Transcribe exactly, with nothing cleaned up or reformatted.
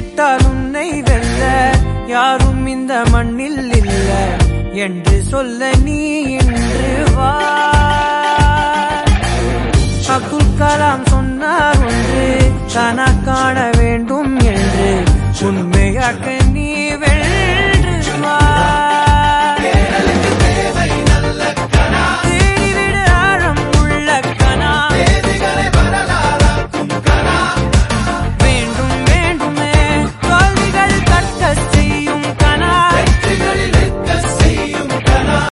விட்டால் உன்னை வெல்ல யாரும் இந்த மண்ணில் இல்ல என்று சொல்ல நீ இன்று வா. அப்துல் கலாம் சொன்னார் ஒன்று தானா காண வேண்டும் என்று உண்மையாக்க